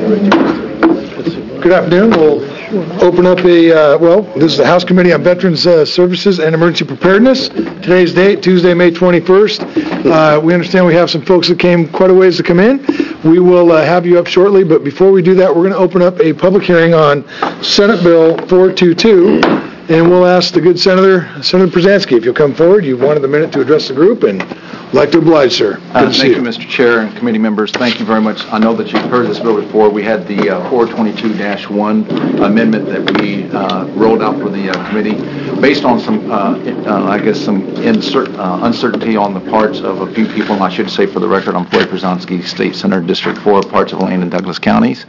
Good afternoon. We'll open up this is the House Committee on Veterans Services and Emergency Preparedness. Today's date, Tuesday, May 21st. We understand we have some folks that came quite a ways to come in. We will have you up shortly, but before we do that, we're going to open up a public hearing on Senate Bill 422, and we'll ask the good Senator Przansky, if you'll come forward. You've wanted the minute to address the group, and I'd like to oblige, sir. Thank you, Mr. Chair and committee members. Thank you very much. I know that you've heard this bill before. We had the 422-1 amendment that we rolled out for the committee based on some, some uncertainty on the parts of a few people. And I should say for the record, I'm Floyd Przansky, State Senator, District 4, parts of Lane and Douglas counties.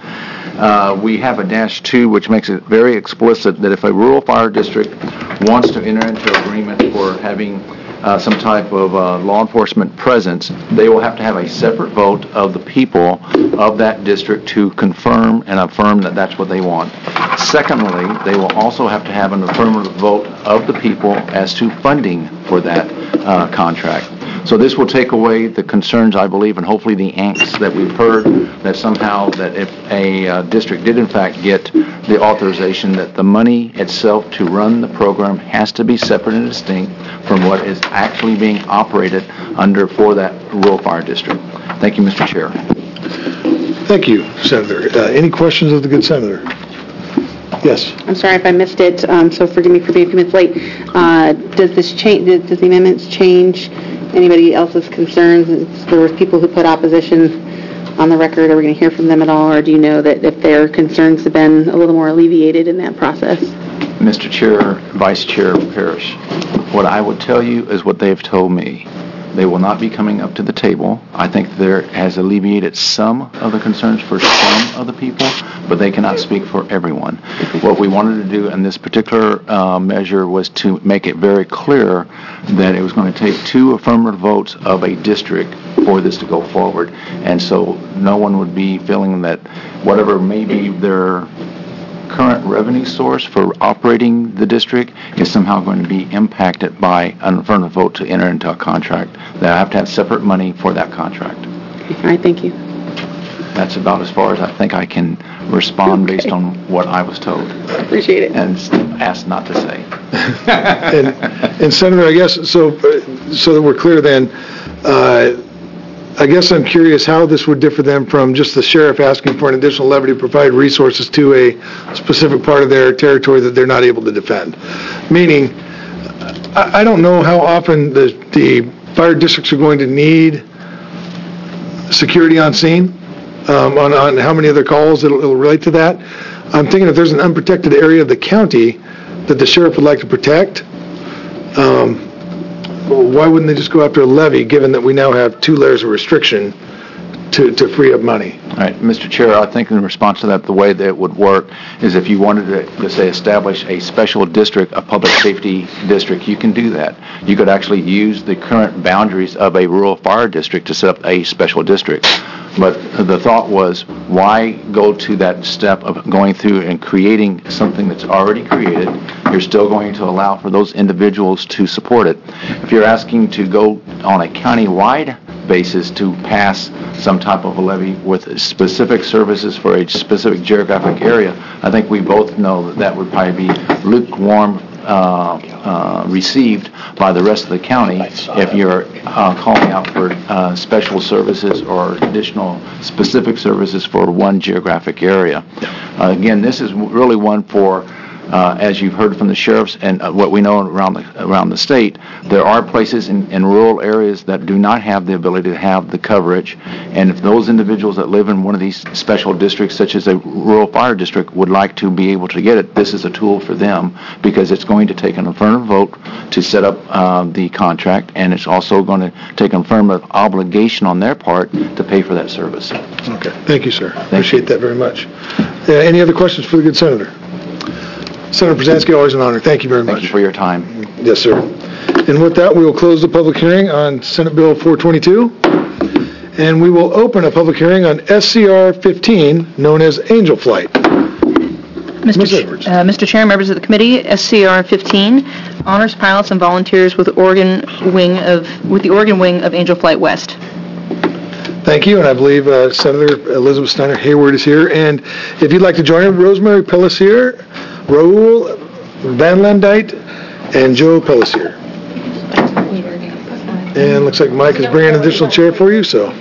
We have a -2, which makes it very explicit that if a rural fire district wants to enter into agreement for having some type of law enforcement presence, they will have to have a separate vote of the people of that district to confirm and affirm that that's what they want. Secondly, they will also have to have an affirmative vote of the people as to funding for that contract. So this will take away the concerns, I believe, and hopefully the angst that we've heard that somehow that if a district did in fact get the authorization that the money itself to run the program has to be separate and distinct from what is actually being operated under for that rural fire district. Thank you, Mr. Chair. Thank you, Senator. Any questions of the good Senator? Yes. I'm sorry if I missed it, so forgive me for being a few minutes late. Does the amendments change anybody else's concerns? There were people who put opposition on the record. Are we going to hear from them at all, or do you know that if their concerns have been a little more alleviated in that process? Mr. Chair, Vice Chair Parrish, what I would tell you is what they've told me. They will not be coming up to the table. I think there has alleviated some of the concerns for some of the people, but they cannot speak for everyone. What we wanted to do in this particular measure was to make it very clear that it was going to take 2 affirmative votes of a district for this to go forward. And so no one would be feeling that whatever may be their current revenue source for operating the district is somehow going to be impacted by an affirmative vote to enter into a contract. They have to have separate money for that contract. All right, thank you. That's about as far as I think I can respond based on what I was told. Appreciate it. And asked not to say. and Senator, I guess, so that we're clear then, I guess I'm curious how this would differ then from just the sheriff asking for an additional levy to provide resources to a specific part of their territory that they're not able to defend. Meaning, I don't know how often the fire districts are going to need security on scene, on how many of their calls it'll relate to that. I'm thinking if there's an unprotected area of the county that the sheriff would like to protect, why wouldn't they just go after a levy, given that we now have 2 layers of restriction to free up money? All right, Mr. Chair, I think in response to that, the way that it would work is if you wanted to say, establish a special district, a public safety district, you can do that. You could actually use the current boundaries of a rural fire district to set up a special district. But the thought was, why go to that step of going through and creating something that's already created? You're still going to allow for those individuals to support it. If you're asking to go on a county-wide basis to pass some type of a levy with specific services for a specific geographic area, I think we both know that would probably be lukewarm received by the rest of the county if you're calling out for special services or additional specific services for one geographic area. Again, this is really one for as you've heard from the sheriffs and what we know around the state, there are places in rural areas that do not have the ability to have the coverage, and if those individuals that live in one of these special districts, such as a rural fire district, would like to be able to get it, this is a tool for them, because it's going to take an affirmative vote to set up the contract, and it's also going to take an affirmative obligation on their part to pay for that service. Okay. Thank you, sir. Appreciate that very much. Any other questions for the good senator? Senator Przansky, always an honor. Thank you very much. Thank you for your time. Yes, sir. And with that, we will close the public hearing on Senate Bill 422, and we will open a public hearing on SCR 15, known as Angel Flight. Mr. Chair, members of the committee, SCR 15 honors pilots and volunteers with the Oregon wing of Angel Flight West. Thank you, and I believe Senator Elizabeth Steiner Hayward is here. And if you'd like to join her, Rosemary Pelletier, Raul Van Landite, and Joe Pelletier. And looks like Mike is bringing an additional chair for you, so.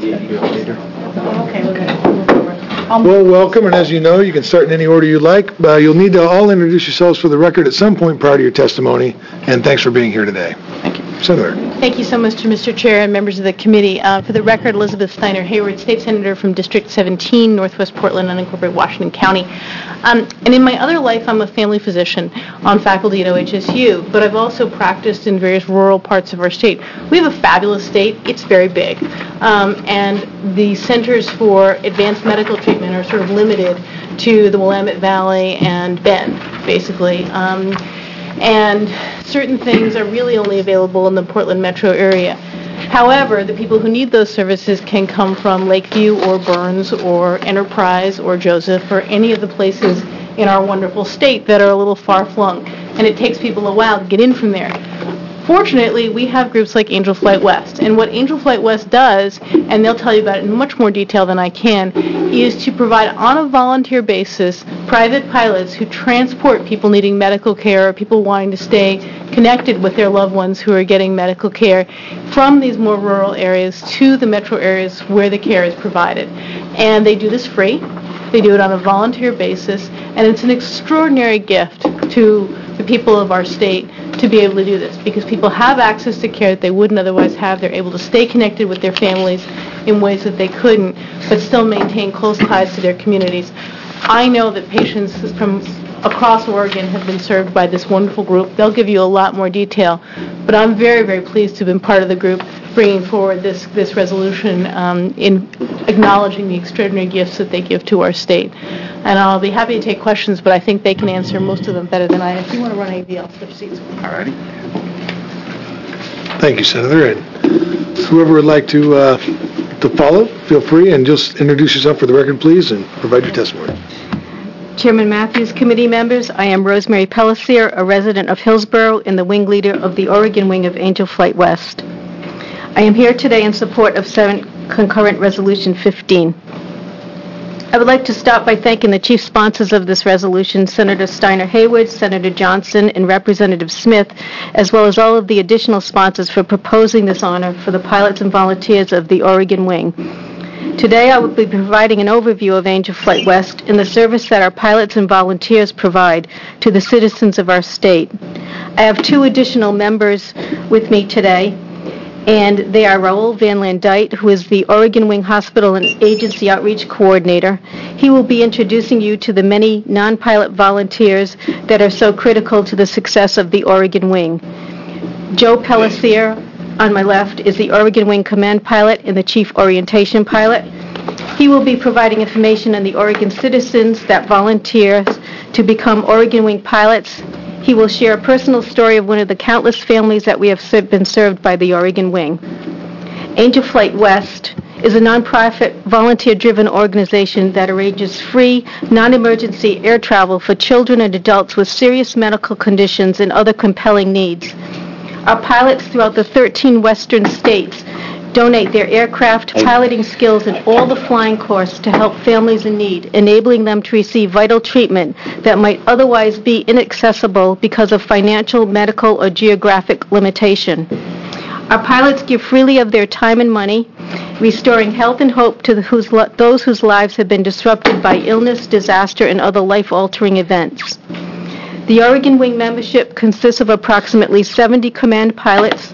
Well, welcome, and as you know, you can start in any order you like. You'll need to all introduce yourselves for the record at some point prior to your testimony, and thanks for being here today. Thank you. Senator. Thank you so much to Mr. Chair and members of the committee. For the record, Elizabeth Steiner Hayward, State Senator from District 17, Northwest Portland, unincorporated Washington County. And in my other life, I'm a family physician on faculty at OHSU, but I've also practiced in various rural parts of our state. We have a fabulous state. It's very big. And the centers for advanced medical treatment are sort of limited to the Willamette Valley and Bend, basically. And certain things are really only available in the Portland metro area. However, the people who need those services can come from Lakeview or Burns or Enterprise or Joseph or any of the places in our wonderful state that are a little far-flung. And it takes people a while to get in from there. Fortunately, we have groups like Angel Flight West. And what Angel Flight West does, and they'll tell you about it in much more detail than I can, is to provide on a volunteer basis private pilots who transport people needing medical care or people wanting to stay connected with their loved ones who are getting medical care from these more rural areas to the metro areas where the care is provided. And they do this free. They do it on a volunteer basis, and it's an extraordinary gift to the people of our state to be able to do this, because people have access to care that they wouldn't otherwise have. They're able to stay connected with their families in ways that they couldn't, but still maintain close ties to their communities. I know that patients from across Oregon have been served by this wonderful group. They'll give you a lot more detail, but I'm very, very pleased to have been part of the group bringing forward this resolution in acknowledging the extraordinary gifts that they give to our state. And I'll be happy to take questions, but I think they can answer most of them better than I. If you want to run anything else, switch seats. All righty. Thank you, Senator. And whoever would like to follow, feel free, and just introduce yourself for the record, please, and provide your testimony. Chairman Matthews, committee members, I am Rosemary Pelletier, a resident of Hillsborough and the wing leader of the Oregon wing of Angel Flight West. I am here today in support of Senate Concurrent Resolution 15. I would like to start by thanking the chief sponsors of this resolution, Senator Steiner Hayward, Senator Johnson, and Representative Smith, as well as all of the additional sponsors for proposing this honor for the pilots and volunteers of the Oregon wing. Today I will be providing an overview of Angel Flight West and the service that our pilots and volunteers provide to the citizens of our state. I have two additional members with me today, and they are Raul Van Landite, who is the Oregon Wing Hospital and Agency Outreach Coordinator. He will be introducing you to the many non-pilot volunteers that are so critical to the success of the Oregon Wing. Joe Pelletier, on my left, is the Oregon Wing Command Pilot and the Chief Orientation Pilot. He will be providing information on the Oregon citizens that volunteer to become Oregon Wing pilots. He will share a personal story of one of the countless families that we have been served by the Oregon Wing. Angel Flight West is a nonprofit, volunteer-driven organization that arranges free, non-emergency air travel for children and adults with serious medical conditions and other compelling needs. Our pilots throughout the 13 western states donate their aircraft, piloting skills, and all the flying course to help families in need, enabling them to receive vital treatment that might otherwise be inaccessible because of financial, medical, or geographic limitation. Our pilots give freely of their time and money, restoring health and hope to those whose lives have been disrupted by illness, disaster, and other life-altering events. The Oregon Wing membership consists of approximately 70 command pilots,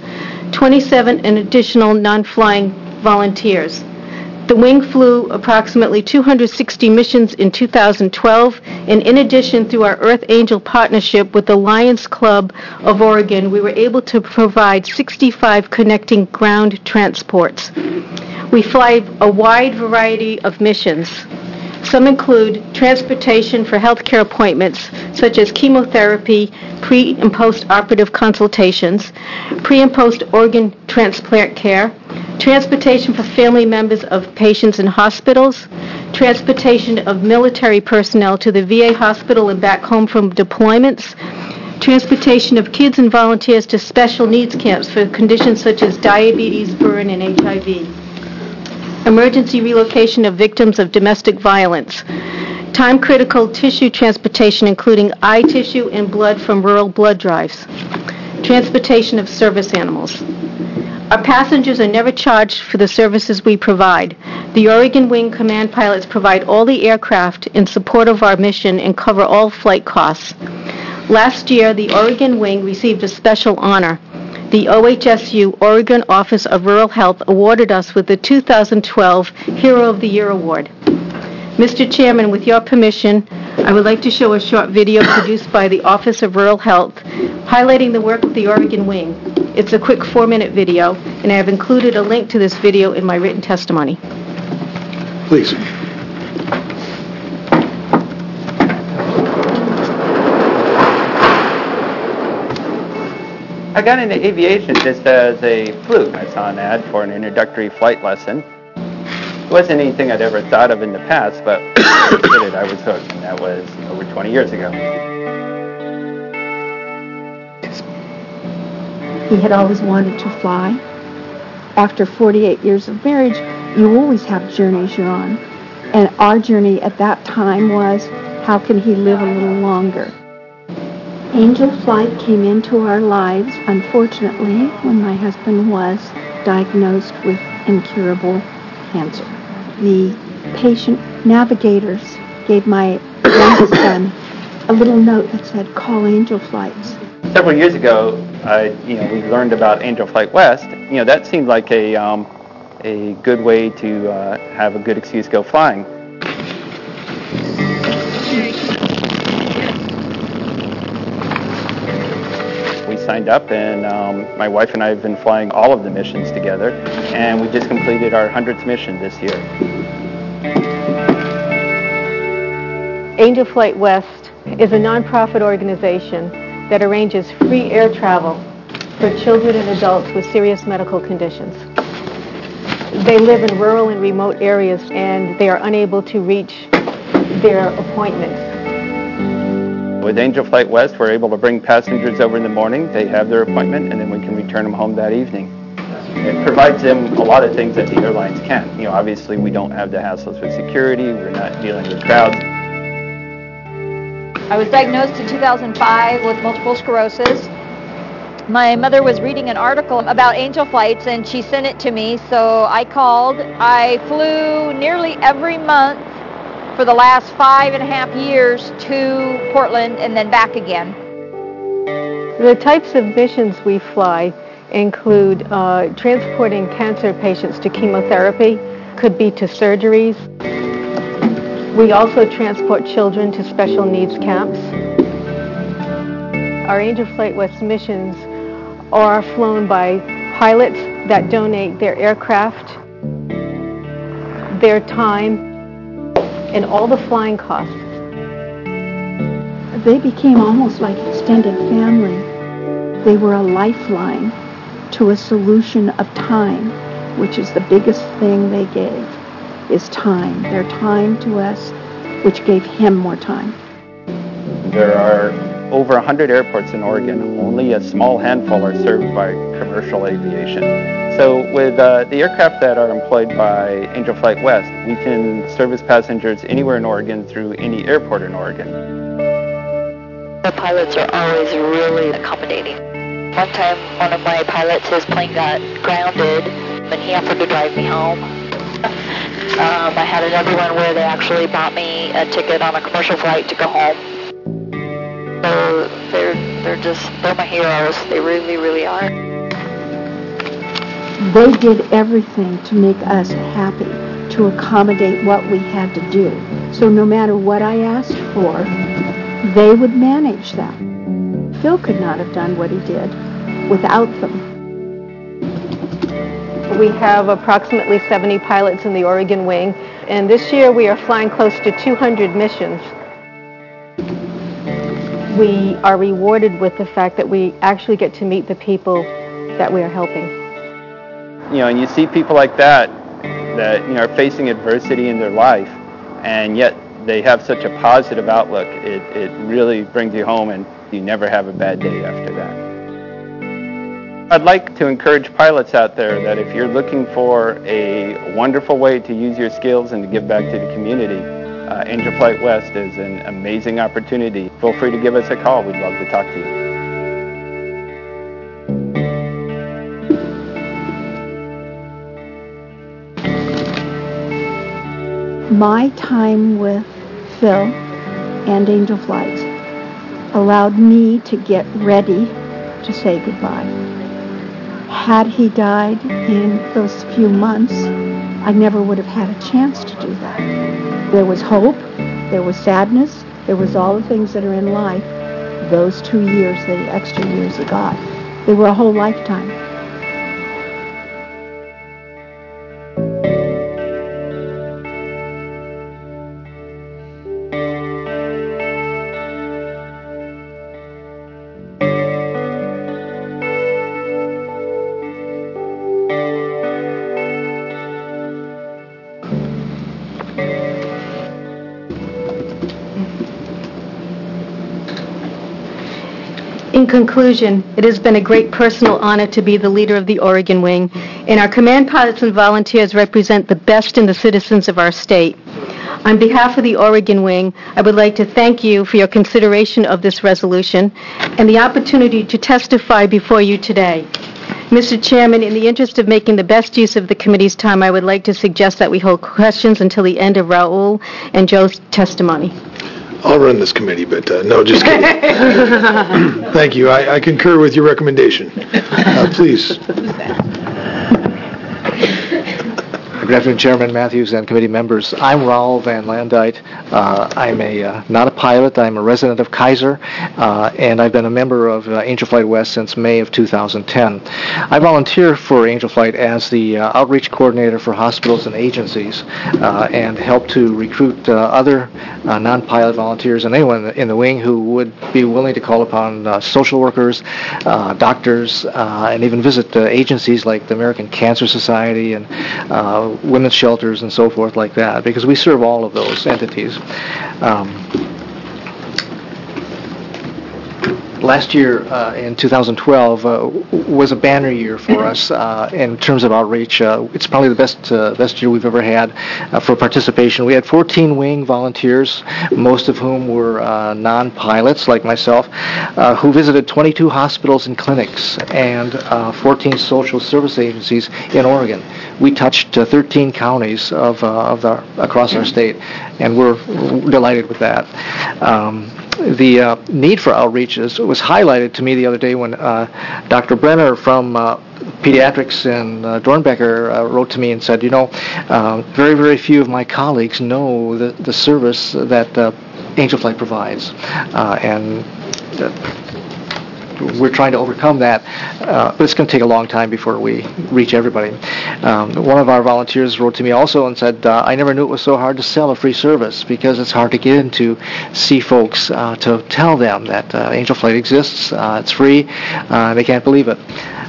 27 additional non-flying volunteers. The Wing flew approximately 260 missions in 2012, and in addition, through our Earth Angel partnership with the Lions Club of Oregon, we were able to provide 65 connecting ground transports. We fly a wide variety of missions. Some include transportation for healthcare appointments, such as chemotherapy, pre- and post-operative consultations, pre- and post-organ transplant care, transportation for family members of patients in hospitals, transportation of military personnel to the VA hospital and back home from deployments, transportation of kids and volunteers to special needs camps for conditions such as diabetes, burn, and HIV. emergency relocation of victims of domestic violence, time-critical tissue transportation including eye tissue and blood from rural blood drives, transportation of service animals. Our passengers are never charged for the services we provide. The Oregon Wing Command pilots provide all the aircraft in support of our mission and cover all flight costs. Last year, the Oregon Wing received a special honor. The OHSU Oregon Office of Rural Health awarded us with the 2012 Hero of the Year Award. Mr. Chairman, with your permission, I would like to show a short video produced by the Office of Rural Health highlighting the work of the Oregon Wing. It's a quick 4-minute video, and I have included a link to this video in my written testimony. Please. I got into aviation just as a fluke. I saw an ad for an introductory flight lesson. It wasn't anything I'd ever thought of in the past, but when I did it, I was hooked, and that was over 20 years ago. He had always wanted to fly. After 48 years of marriage, you always have journeys you're on. And our journey at that time was, how can he live a little longer? Angel Flight came into our lives, unfortunately, when my husband was diagnosed with incurable cancer. The patient navigators gave my youngest son a little note that said, call Angel Flights. Several years ago, we learned about Angel Flight West. That seemed like a good way to have a good excuse to go flying. We signed up, and my wife and I have been flying all of the missions together, and we just completed our 100th mission this year. Angel Flight West is a nonprofit organization that arranges free air travel for children and adults with serious medical conditions. They live in rural and remote areas, and they are unable to reach their appointments. With Angel Flight West, we're able to bring passengers over in the morning. They have their appointment, and then we can return them home that evening. It provides them a lot of things that the airlines can't. Obviously, we don't have the hassles with security. We're not dealing with crowds. I was diagnosed in 2005 with multiple sclerosis. My mother was reading an article about Angel Flights, and she sent it to me, so I called. I flew nearly every month for the last 5.5 years to Portland and then back again. The types of missions we fly include transporting cancer patients to chemotherapy, could be to surgeries. We also transport children to special needs camps. Our Angel Flight West missions are flown by pilots that donate their aircraft, their time, and all the flying costs. They became almost like extended family. They were a lifeline to a solution of time, which is the biggest thing they gave, is time. Their time to us, which gave him more time. There are over 100 airports in Oregon. Only a small handful are served by commercial aviation. So with the aircraft that are employed by Angel Flight West, we can service passengers anywhere in Oregon through any airport in Oregon. The pilots are always really accommodating. One time, one of my pilots, his plane got grounded, and he offered to drive me home. I had another one where they actually bought me a ticket on a commercial flight to go home. So they're my heroes. They really, really are. They did everything to make us happy, to accommodate what we had to do. So no matter what I asked for, they would manage that. Phil could not have done what he did without them. We have approximately 70 pilots in the Oregon Wing, and this year we are flying close to 200 missions. We are rewarded with the fact that we actually get to meet the people that we are helping. And you see people like that are facing adversity in their life, and yet they have such a positive outlook. It really brings you home, and you never have a bad day after that. I'd like to encourage pilots out there that if you're looking for a wonderful way to use your skills and to give back to the community, Angel Flight West is an amazing opportunity. Feel free to give us a call. We'd love to talk to you. My time with Phil and Angel Flight allowed me to get ready to say goodbye. Had he died in those few months, I never would have had a chance to do that. There was hope, there was sadness, there was all the things that are in life. Those 2 years, the extra years he got, they were a whole lifetime. In conclusion, it has been a great personal honor to be the leader of the Oregon Wing, and our command pilots and volunteers represent the best in the citizens of our state. On behalf of the Oregon Wing, I would like to thank you for your consideration of this resolution and the opportunity to testify before you today. Mr. Chairman, in the interest of making the best use of the committee's time, I would like to suggest that we hold questions until the end of Raul and Joe's testimony. I'll run this committee, but no, just kidding. Thank you. I concur with your recommendation. Please. Good afternoon, Chairman Matthews and committee members. I'm Raul Van Landite. I'm not a pilot. I'm a resident of Kaiser, and I've been a member of Angel Flight West since May of 2010. I volunteer for Angel Flight as the outreach coordinator for hospitals and agencies, and help to recruit other non-pilot volunteers and anyone in the wing who would be willing to call upon social workers, doctors, and even visit agencies like the American Cancer Society and women's shelters and so forth like that, because we serve all of those entities. Last year, in 2012, was a banner year for us in terms of outreach. It's probably the best year we've ever had for participation. We had 14 wing volunteers, most of whom were non-pilots like myself, who visited 22 hospitals and clinics and 14 social service agencies in Oregon. We touched 13 counties across our state, and we're delighted with that. The need for outreach was highlighted to me the other day when Dr. Brenner from Pediatrics in Dornbecker wrote to me and said, very, very few of my colleagues know the service that Angel Flight provides. And we're trying to overcome that, but it's going to take a long time before we reach everybody. One of our volunteers wrote to me also and said, I never knew it was so hard to sell a free service, because it's hard to get in to see folks to tell them that Angel Flight exists, it's free, they can't believe it.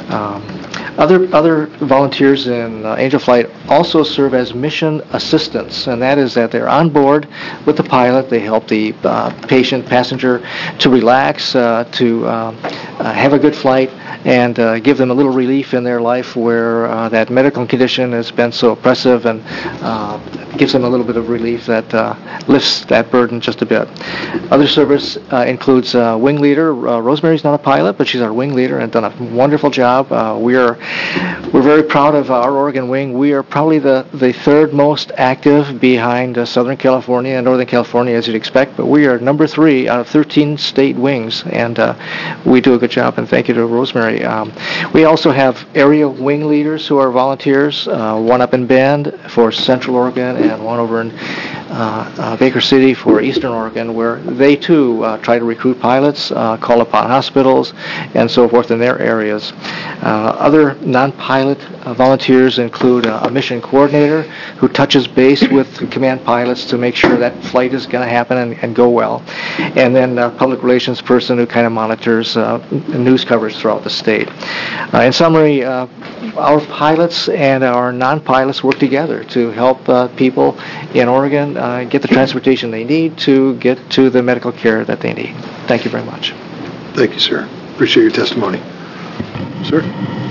Other volunteers in Angel Flight also serve as mission assistants, and that is that they're on board with the pilot. They help the passenger to relax, to have a good flight, and give them a little relief in their life where that medical condition has been so oppressive, and gives them a little bit of relief that lifts that burden just a bit. Other service includes wing leader. Rosemary's not a pilot, but she's our wing leader and done a wonderful job. We're very proud of our Oregon wing. We are probably the third most active behind Southern California and Northern California, as you'd expect, but we are number 3 out of 13 state wings, and we do a good job, and thank you to Rosemary. We also have area wing leaders who are volunteers, one up in Bend for Central Oregon and one over in Baker City for Eastern Oregon, where they too try to recruit pilots, call upon hospitals, and so forth in their areas. Other non-pilot volunteers include a mission coordinator who touches base with command pilots to make sure that flight is going to happen and go well, and then a public relations person who kind of monitors news coverage throughout the state. In summary, our pilots and our non-pilots work together to help people in Oregon get the transportation they need to get to the medical care that they need. Thank you very much. Thank you, sir. Appreciate your testimony. Sir?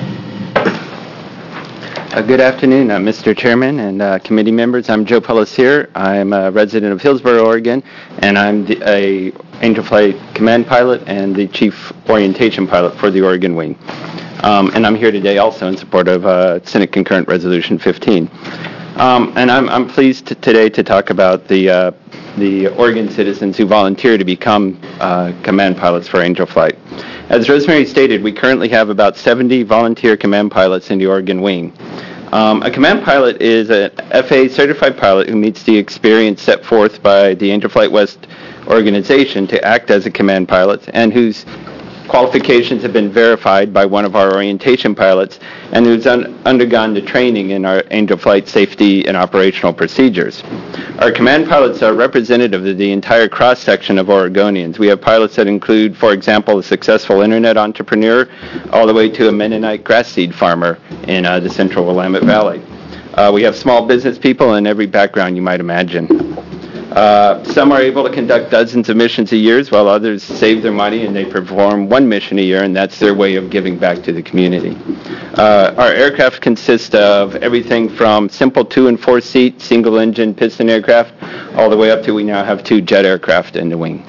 Good afternoon, Mr. Chairman and committee members. I'm Joe Pelletier. I'm a resident of Hillsboro, Oregon, and I'm a Angel Flight Command Pilot and the Chief Orientation Pilot for the Oregon Wing. And I'm here today also in support of Senate Concurrent Resolution 15. And I'm pleased today to talk about the Oregon citizens who volunteer to become command pilots for Angel Flight. As Rosemary stated, we currently have about 70 volunteer command pilots in the Oregon Wing. A command pilot is a FAA certified pilot who meets the experience set forth by the Angel Flight West organization to act as a command pilot, and whose qualifications have been verified by one of our orientation pilots, and who's undergone the training in our Angel Flight safety and operational procedures. Our command pilots are representative of the entire cross-section of Oregonians. We have pilots that include, for example, a successful internet entrepreneur, all the way to a Mennonite grass seed farmer in the central Willamette Valley. We have small business people in every background you might imagine. Some are able to conduct dozens of missions a year, while others save their money and they perform one mission a year, and that's their way of giving back to the community. Our aircraft consist of everything from simple 2- and 4-seat single-engine piston aircraft all the way up to we now have 2 jet aircraft in the wing.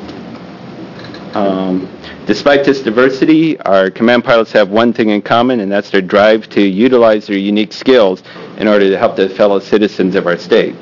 Despite this diversity, our command pilots have one thing in common, and that's their drive to utilize their unique skills in order to help the fellow citizens of our state.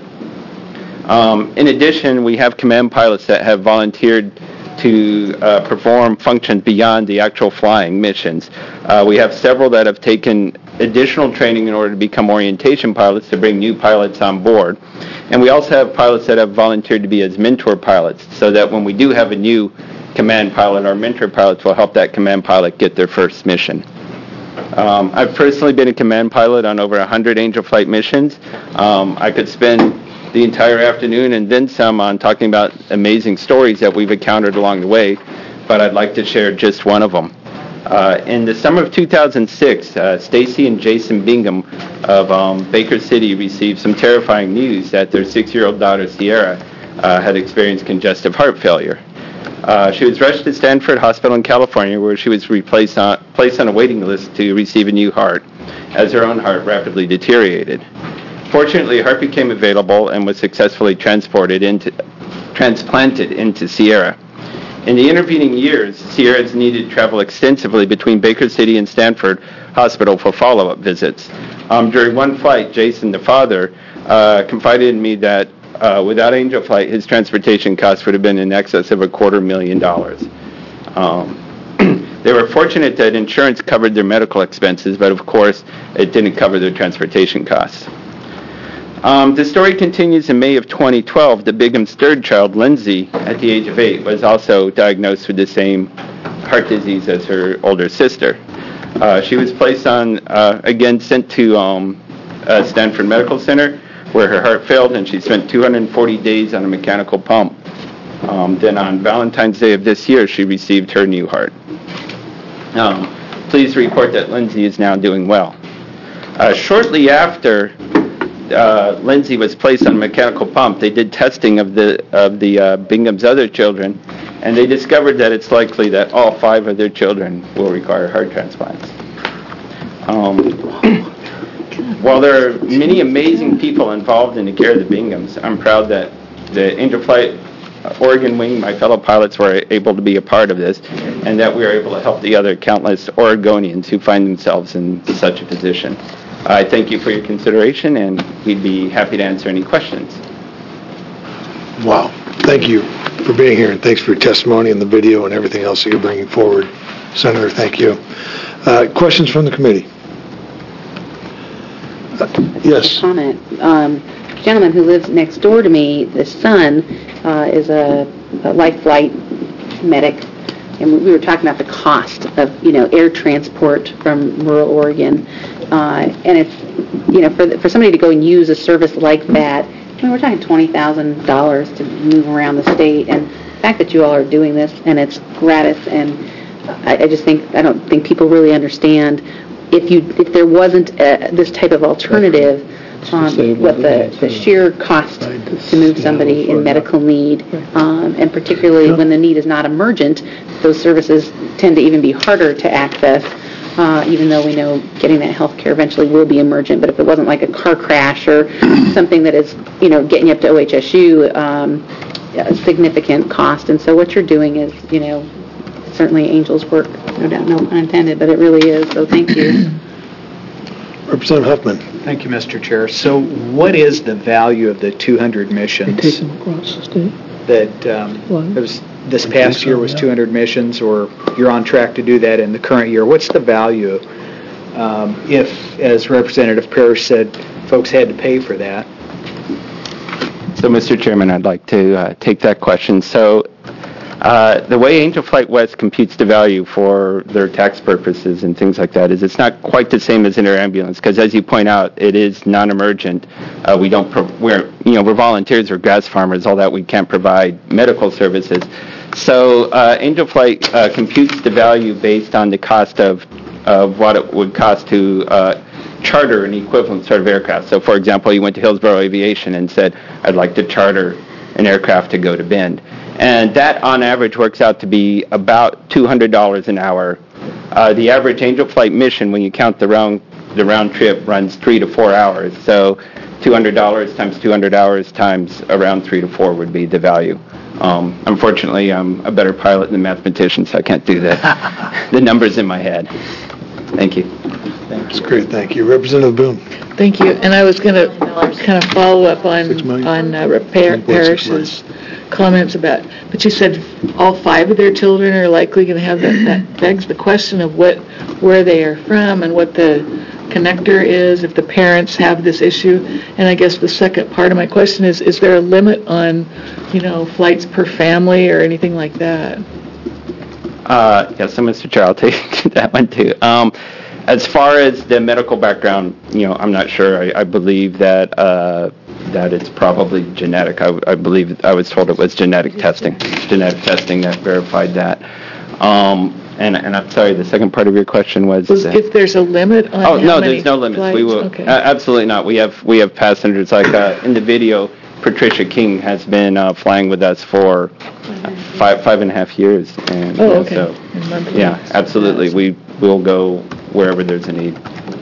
In addition, we have command pilots that have volunteered to perform functions beyond the actual flying missions. We have several that have taken additional training in order to become orientation pilots to bring new pilots on board. And we also have pilots that have volunteered to be as mentor pilots, so that when we do have a new command pilot, our mentor pilots will help that command pilot get their first mission. I've personally been a command pilot on over 100 Angel Flight missions. I could spend the entire afternoon and then some on talking about amazing stories that we've encountered along the way, but I'd like to share just one of them. In the summer of 2006, Stacy and Jason Bingham of Baker City received some terrifying news that their 6-year-old daughter, Sierra, had experienced congestive heart failure. She was rushed to Stanford Hospital in California, where she was placed on a waiting list to receive a new heart, as her own heart rapidly deteriorated. Fortunately, a heart became available and was successfully transplanted into Sierra. In the intervening years, Sierra has needed to travel extensively between Baker City and Stanford Hospital for follow-up visits. During one flight, Jason, the father, confided in me that without Angel Flight, his transportation costs would have been in excess of $250,000. They were fortunate that insurance covered their medical expenses, but of course, it didn't cover their transportation costs. The story continues in May of 2012. The Bingham's third child, Lindsay, at the age of 8, was also diagnosed with the same heart disease as her older sister. She was placed on, sent to Stanford Medical Center, where her heart failed, and she spent 240 days on a mechanical pump. Then on Valentine's Day of this year, she received her new heart. Pleased to report that Lindsay is now doing well. Shortly after Lindsay was placed on a mechanical pump, they did testing of the Bingham's other children, and they discovered that it's likely that all 5 of their children will require heart transplants. While there are many amazing people involved in the care of the Binghams, I'm proud that the Angel Flight Oregon Wing, my fellow pilots, were able to be a part of this, and that we are able to help the other countless Oregonians who find themselves in such a position. I thank you for your consideration, and we'd be happy to answer any questions. Wow. Thank you for being here, and thanks for your testimony and the video and everything else that you're bringing forward. Senator, thank you. Questions from the committee? Yes. Comment. Gentleman who lives next door to me, the son, is a life flight medic, and we were talking about the cost of, air transport from rural Oregon, and it's, for somebody to go and use a service like that, we're talking $20,000 to move around the state, and the fact that you all are doing this and it's gratis, and I don't think people really understand if there wasn't this type of alternative, what the sheer cost to move somebody in medical need, and particularly when the need is not emergent, those services tend to even be harder to access. even though we know getting that health care eventually will be emergent. But if it wasn't like a car crash or something that is, getting you up to OHSU, a significant cost. And so what you're doing is, certainly angels work, no doubt, no pun intended, but it really is. So thank you. Representative Huffman. Thank you, Mr. Chair. So what is the value of the 200 missions? They take them across the state. That this past year was 200 missions, or you're on track to do that in the current year. What's the value if, as Representative Parrish said, folks had to pay for that? So, Mr. Chairman, I'd like to take that question. So, the way Angel Flight West computes the value for their tax purposes and things like that is it's not quite the same as Inter Ambulance, because as you point out, it is non-emergent. We're volunteers, we're grass farmers, all that. We can't provide medical services. So Angel Flight computes the value based on the cost of what it would cost to charter an equivalent sort of aircraft. So, for example, you went to Hillsborough Aviation and said, I'd like to charter an aircraft to go to Bend. And that, on average, works out to be about $200 an hour. The average Angel Flight mission, when you count the round trip, runs 3 to 4 hours. So $200 times 200 hours times around 3 to 4 would be the value. Unfortunately, I'm a better pilot than a mathematician, so I can't do the numbers in my head. Thank you. That's great. Thank you. Representative Boone. Thank you. And I was going to kind of follow up on Parrish's comments about, but you said all 5 of their children are likely going to have that. That begs the question of where they are from and what the connector is if the parents have this issue. And I guess the second part of my question is there a limit on, flights per family or anything like that? Yes, so Mr. Chair, I'll take that one too. As far as the medical background, I'm not sure. I believe that it's probably genetic. I believe I was told it was genetic testing that verified that. And I'm sorry, the second part of your question was if there's a limit on how many there's no limits. Flights? We will absolutely not. We have passengers like in the video. Patricia King has been flying with us for 5.5 years. And, okay. So, yeah, absolutely. We'll go wherever there's a need.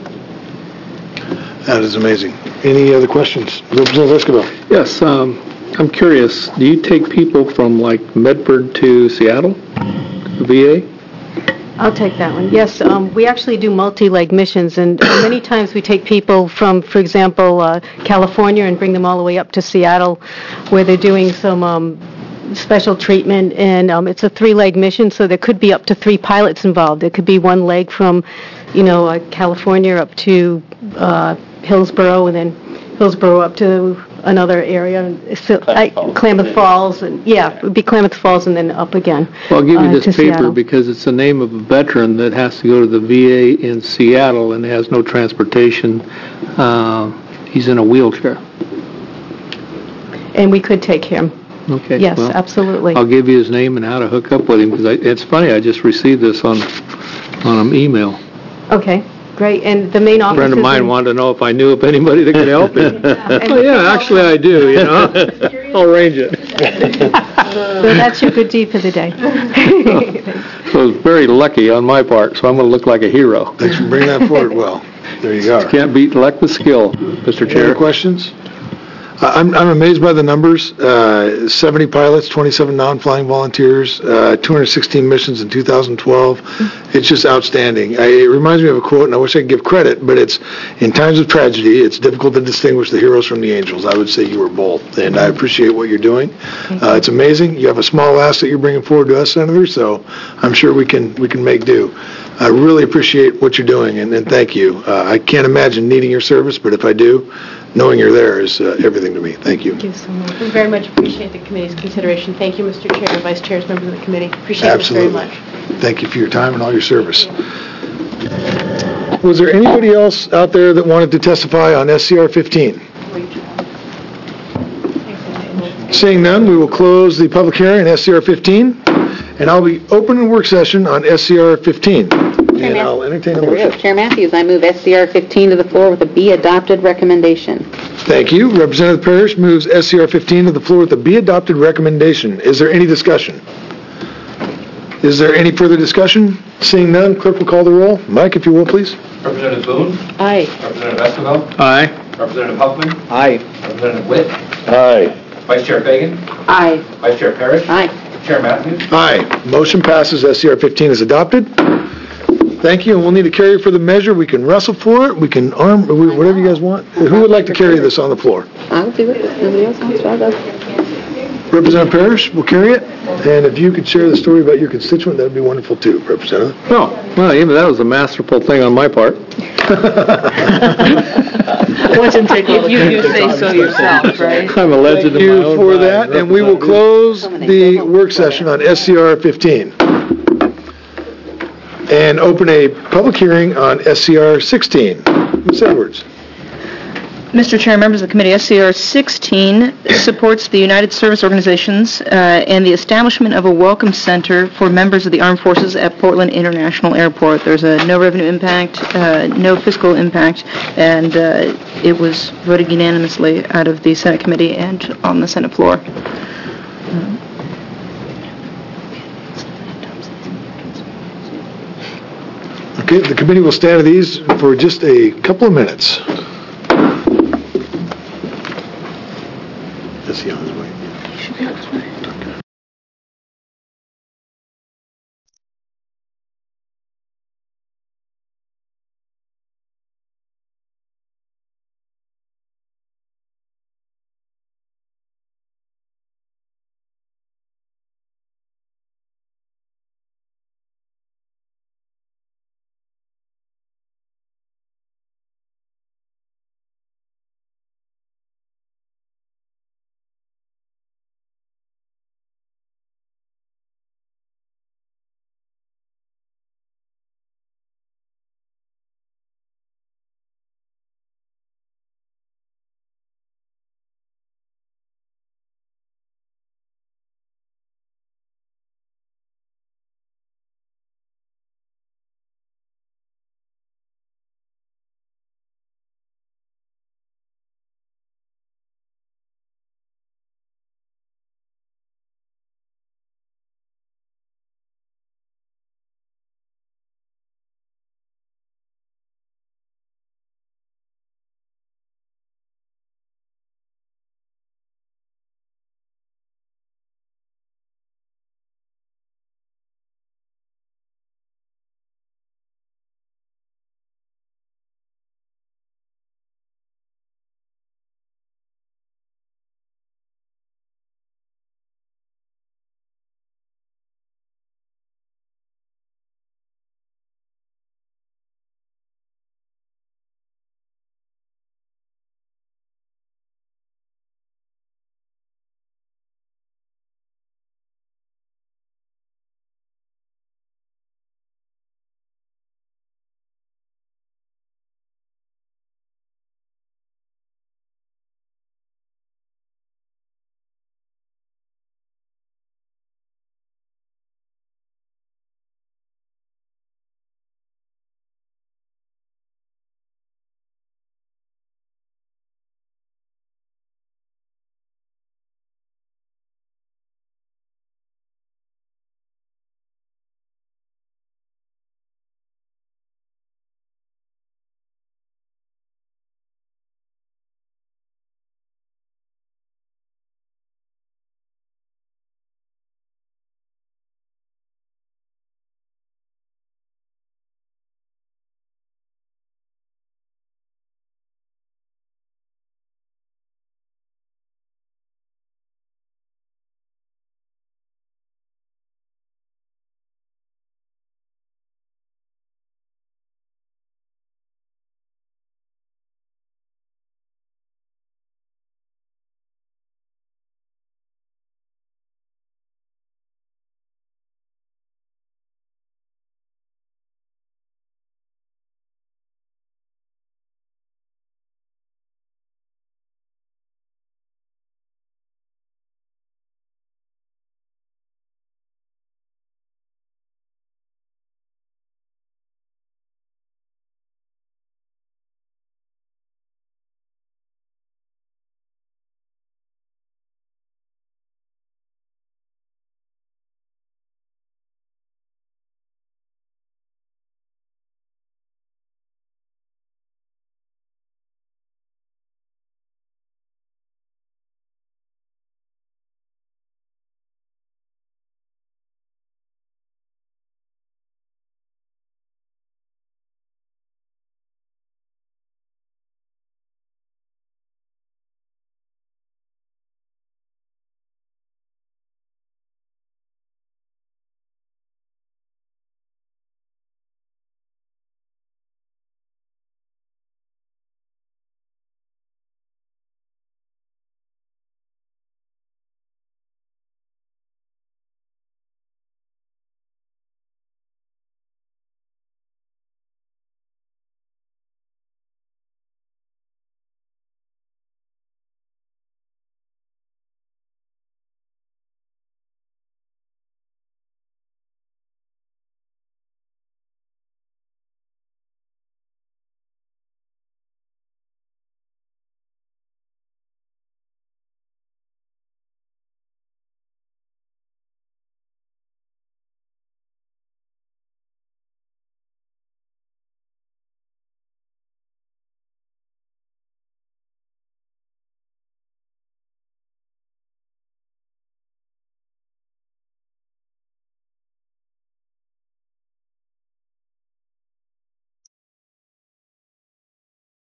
That is amazing. Any other questions? Representative Escobar. Yes, I'm curious. Do you take people from like Medford to Seattle, the VA? I'll take that one. Yes, we actually do multi-leg missions, and many times we take people from, for example, California and bring them all the way up to Seattle, where they're doing some special treatment, and it's a 3-leg mission, so there could be up to 3 pilots involved. There could be one leg from, California up to Hillsborough, and then Hillsborough up to another area, Klamath Falls, and it would be Klamath Falls and then up again. Well, I'll give you this paper Seattle. Because it's the name of a veteran that has to go to the VA in Seattle and has no transportation. He's in a wheelchair. And we could take him. Okay. Yes, well, absolutely. I'll give you his name and how to hook up with him, because it's funny, I just received this on email. Okay. Great, and the main office. A friend of mine wanted to know if I knew of anybody that could help him. Actually I do, I'll arrange it. So that's your good deed for the day. So it's very lucky on my part, so I'm going to look like a hero. Thanks for bringing that forward. Well, there you go. Can't beat luck with skill, Mr. Chair. Other questions? I'm amazed by the numbers. 70 pilots, 27 non-flying volunteers, 216 missions in 2012. It's just outstanding. It reminds me of a quote, and I wish I could give credit, but it's, in times of tragedy, it's difficult to distinguish the heroes from the angels. I would say you were both, and I appreciate what you're doing. It's amazing. You have a small ask that you're bringing forward to us, Senator, so I'm sure we can make do. I really appreciate what you're doing, and thank you. I can't imagine needing your service, but if I do, knowing you're there is everything to me. Thank you. Thank you so much. We very much appreciate the committee's consideration. Thank you, Mr. Chair and Vice Chairs, members of the committee. Appreciate this very much. Thank you for your time and all your service. Was there anybody else out there that wanted to testify on SCR 15? Seeing none, we will close the public hearing on SCR 15, and I'll be opening work session on SCR 15. And I'll entertain a motion. Chair Matthews, I move SCR 15 to the floor with a be adopted recommendation. Thank you. Representative Parrish moves SCR 15 to the floor with a be adopted recommendation. Is there any discussion? Is there any further discussion? Seeing none, clerk will call the roll. Mike, if you will, please. Representative Boone? Aye. Representative Esquivel? Aye. Representative Huffman? Aye. Representative Witt? Aye. Vice Chair Fagan? Aye. Vice Chair Parrish? Aye. Chair Matthews? Aye. Motion passes. SCR 15 is adopted. Thank you, and we'll need a carrier for the measure. We can wrestle for it, we can arm, whatever you guys want. Who would like to carry this on the floor? I'll do it. If nobody else wants to, I'll go. Representative Parrish will carry it, and if you could share the story about your constituent, that would be wonderful too, Representative. Oh, well, even that was a masterful thing on my part. Watch him take all the You credit. say so yourself, right? I'm a legend Thank in my you own for mind, that, and we will close the work session on SCR 15 and open a public hearing on SCR 16. Ms. Edwards. Mr. Chair, members of the committee, SCR 16 supports the United Service Organizations and the establishment of a welcome center for members of the armed forces at Portland International Airport. There's a no revenue impact, no fiscal impact, and it was voted unanimously out of the Senate committee and on the Senate floor. Okay, the committee will stand at these for just a couple of minutes. Is he on his way? He should be on his way.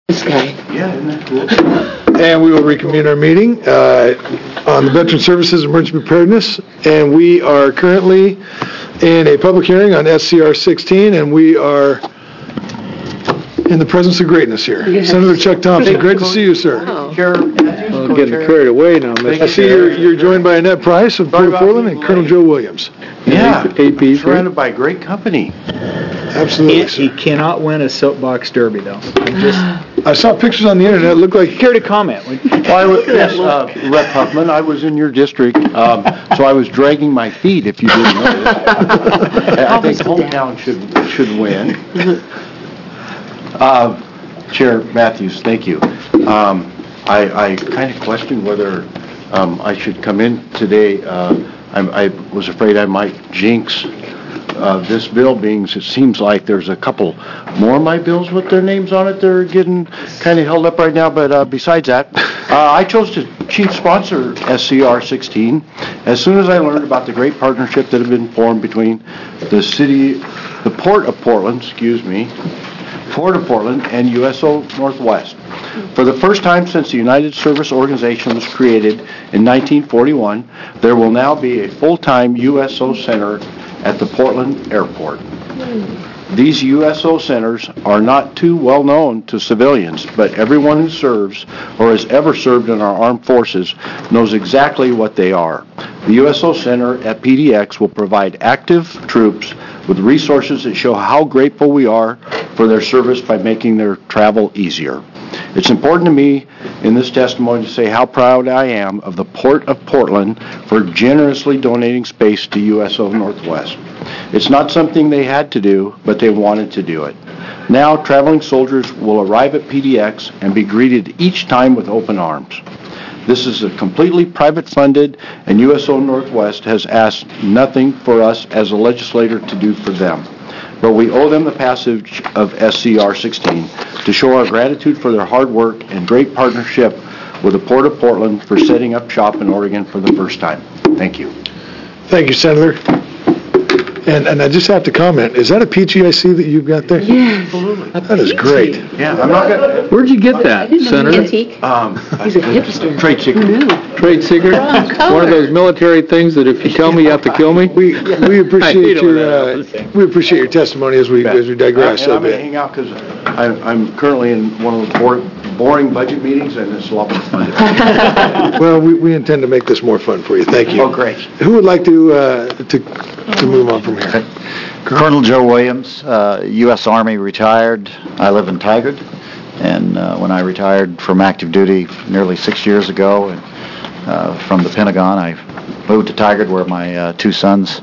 This guy. Yeah, isn't that cool? And we will reconvene our meeting on the Veteran Services Emergency Preparedness. And we are currently in a public hearing on SCR 16, and we are in the presence of greatness here. Yes. Senator Chuck Thompson, great to see you, sir. Well, getting carried away now, I see you're joined by Annette Price of Port of Portland and Colonel Joe Williams. Yeah, AP, surrounded by great company. Absolutely, He sir. cannot win a soapbox derby, though. I saw pictures on the internet. It looked like... Care to comment? Well, yes, Rep. Huffman, I was in your district, so I was dragging my feet, if you didn't know that. I think hometown should win. Chair Matthews, thank you. I kind of questioned whether I should come in today. I was afraid I might jinx this bill, being it seems like there's a couple more of my bills with their names on it. They're getting kind of held up right now, but besides that, I chose to chief sponsor SCR 16 as soon as I learned about the great partnership that had been formed between the Port of Portland, and USO Northwest. For the first time since the United Service Organization was created in 1941, there will now be a full-time USO center at the Portland Airport. These USO centers are not too well known to civilians, but everyone who serves or has ever served in our armed forces knows exactly what they are. The USO Center at PDX will provide active troops with resources that show how grateful we are for their service by making their travel easier. It's important to me in this testimony to say how proud I am of the Port of Portland for generously donating space to USO Northwest. It's not something they had to do, but they wanted to do it. Now, traveling soldiers will arrive at PDX and be greeted each time with open arms. This is a completely private-funded, and USO Northwest has asked nothing for us as a legislator to do for them. But we owe them the passage of SCR 16 to show our gratitude for their hard work and great partnership with the Port of Portland for setting up shop in Oregon for the first time. Thank you. Thank you, Senator. And I just have to comment, is that a PGIC that you've got there? Yes. Absolutely. That is great. Yeah, I'm not going to... Where'd you get that, Senator? Antique. He's a hipster. Trade secret. Trade secret? One of those military things that if you tell me, you have to kill me? We appreciate your testimony as we digress. And I'm going to hang out because I'm currently in one of the boring budget meetings, and it's a lot more fun. Well, we intend to make this more fun for you. Thank you. Oh, great. Who would like to move on from here? Colonel Joe Williams, U.S. Army, retired. I live in Tigard, and when I retired from active duty nearly 6 years ago from the Pentagon, I moved to Tigard, where my two sons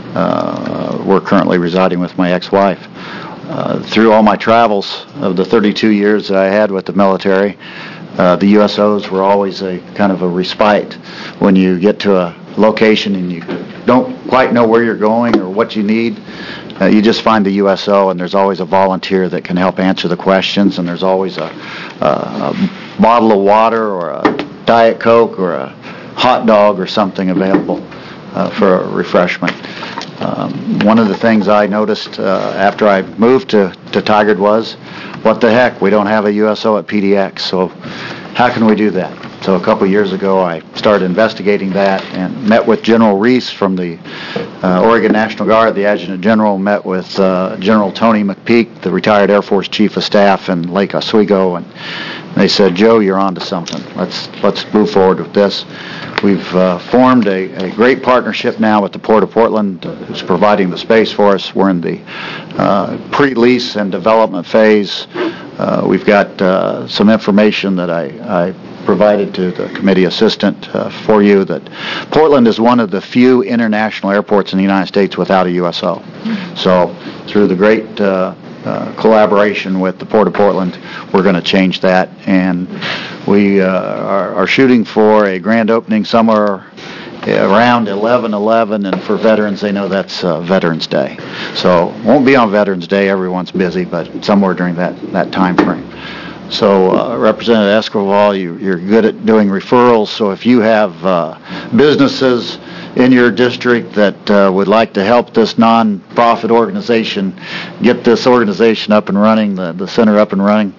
were currently residing with my ex-wife. Through all my travels of the 32 years that I had with the military, the USOs were always a kind of a respite when you get to a location and you don't quite know where you're going or what you need. You just find the USO, and there's always a volunteer that can help answer the questions, and there's always a bottle of water or a Diet Coke or a hot dog or something available for a refreshment. One of the things I noticed after I moved to Tigard was, what the heck, we don't have a USO at PDX, so how can we do that? So a couple years ago, I started investigating that and met with General Reese from the Oregon National Guard, the Adjutant General, met with General Tony McPeak, the retired Air Force Chief of Staff in Lake Oswego, and they said, Joe, you're on to something. Let's move forward with this. We've formed a great partnership now with the Port of Portland, who's providing the space for us. We're in the pre-lease and development phase. We've got some information that I provided to the committee assistant for you, that Portland is one of the few international airports in the United States without a USO. So through the great collaboration with the Port of Portland, we're going to change that, and we are shooting for a grand opening somewhere around 11/11, and for veterans, they know that's Veterans Day. So won't be on Veterans Day, everyone's busy, but somewhere during that time frame. So Representative Escobar, you're good at doing referrals, so if you have businesses in your district that would like to help this non-profit organization get this organization up and running, the center up and running,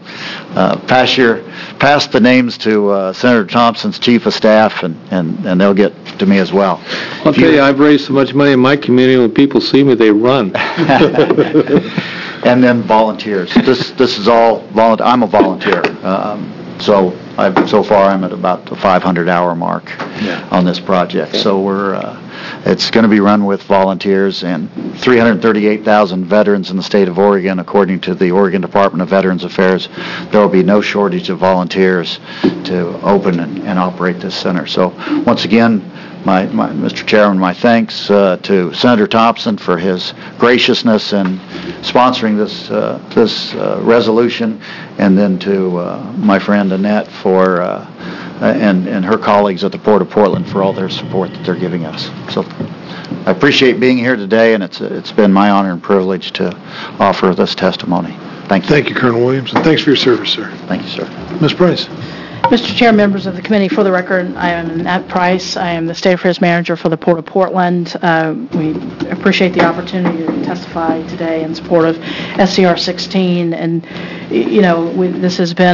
pass the names to Senator Thompson's chief of staff, and they'll get to me as well. I'll tell you, I've raised so much money in my community, when people see me, they run. And then volunteers. This is all volunteer. I'm a volunteer. So far I'm at about the 500-hour mark on this project. So it's going to be run with volunteers and 338,000 veterans in the state of Oregon, according to the Oregon Department of Veterans Affairs. There will be no shortage of volunteers to open and operate this center. So once again, Mr. Chairman, my thanks to Senator Thompson for his graciousness in sponsoring this resolution, and then to my friend Annette for and her colleagues at the Port of Portland for all their support that they're giving us. So I appreciate being here today, and it's been my honor and privilege to offer this testimony. Thank you. Thank you, Colonel Williams, and thanks for your service, sir. Thank you, sir. Ms. Price. Mr. Chair, members of the committee, for the record, I am Nat Price. I am the State Affairs Manager for the Port of Portland. We appreciate the opportunity to testify today in support of SCR 16. And, this has been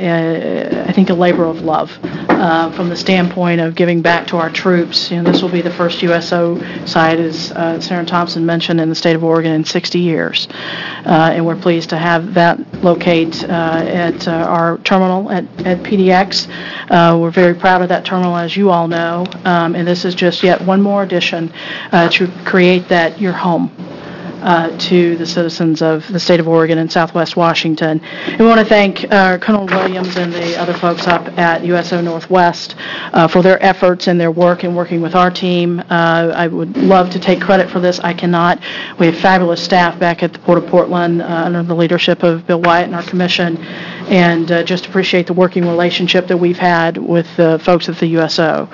I think a labor of love from the standpoint of giving back to our troops. This will be the first USO site, as Senator Thompson mentioned, in the state of Oregon in 60 years. And we're pleased to have that locate at our terminal at PDX. We're very proud of that terminal, as you all know, and this is just yet one more addition to create that your home to the citizens of the state of Oregon and Southwest Washington. And we want to thank Colonel Williams and the other folks up at USO Northwest for their efforts and their work in working with our team. I would love to take credit for this. I cannot. We have fabulous staff back at the Port of Portland under the leadership of Bill Wyatt and our commission, and just appreciate the working relationship that we've had with the folks at the USO.